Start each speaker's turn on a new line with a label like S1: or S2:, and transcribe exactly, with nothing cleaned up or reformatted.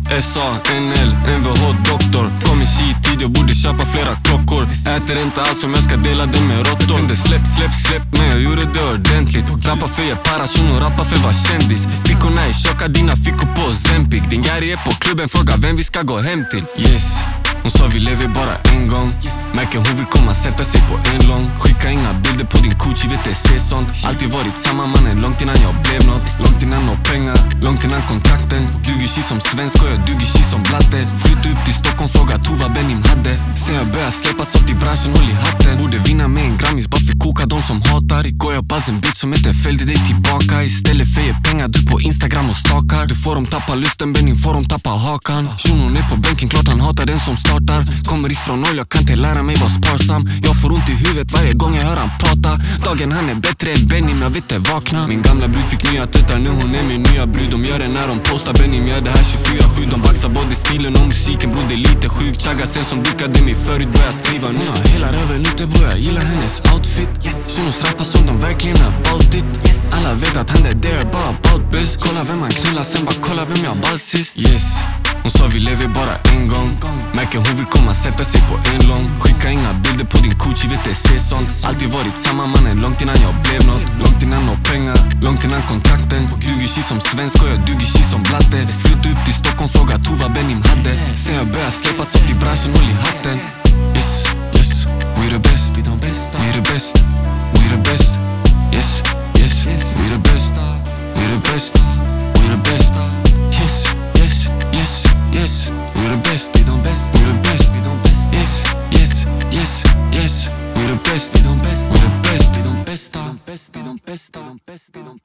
S1: S A N L, N V H doktor. Kom i tid, jag borde köpa flera klockor. Äter inte allt som jag ska dela det med råttor. Kunde släpp, släpp, släpp, men jag gjorde det ordentligt. Rappa för jag parasjon och rappa för var kändis. Fickorna är tjocka, dina fickor på Zempic. Din gäri är på klubben, fråga vem vi ska gå hem till. Yes, hon sa vi lever bara en gång. Märker hon vill komma sätta sig på en lång. Skicka inga bilder på din Gucci, vet det ser sånt. Alltid varit samma mannen, långt innan jag blev något. Långt innan några pengar, långt innan kontrakten. Duger sig som svensk och jag duger sig som blatte. Flytt upp till Stockholm, fråga Tova Benim hade. Sen jag börjar släppas upp i branschen, håll i hatten. Borde vinna med en Grammis, bara för koka de som hatar. Igår jag bazz en bitch som inte följde dig tillbaka. Istället för er pengar, du på Instagram och stakar. Du får dem tappa lusten, Benim får dem tappa hakan. Shunon är på bänken, klart han hatar den som startar. Kommer ifrån noll, jag kan inte lära mig vara sparsam. Jag får ont i huvudet varje gång jag hör han prata. Dagen han är bättre än Benim, jag vet inte vakna. Min gamla brud fick nya tuttar, nu hon är min nya brud. De gör det när de postar, Benim gör det här tjugofyra sju. De baxar både stilen och musiken, bror det är lite sjuk. Chagga sen som dickade mig förut, börjar skriva nu. Jag hela röven ute bror, jag gillar hennes outfit. Shunos rappar som de verkligen about it. Alla vet att han är there, bara about biz. Kolla vem han knullar, sen bara kolla vem jag ball sist. Yes, hon sa vi lever bara en gång. Märker hon vill komma sätta sig på en lång. Skicka inga bilder på din Gucci, vet det ser sånt. Alltid varit samma mannen, långt innan jag blev något. Långt innan några pengar, långt innan kontrakten. Duger sig som svensk och jag duger sig som blatte. Flytt upp till Stockholm, fråga Tova Benim hade. Sen jag börjar släppas upp i branschen, håll i hatten. Yes, yes, we the best, we the best, we the best, we the best. Yes, yes, we the best, we the best, we the best. Yes, yes, yes, yes, we the best, we the best, we the best, we the best. Yes, yes, yes, yes, we the best, we the best, we the best, we the best, we the best, we the best, we the best.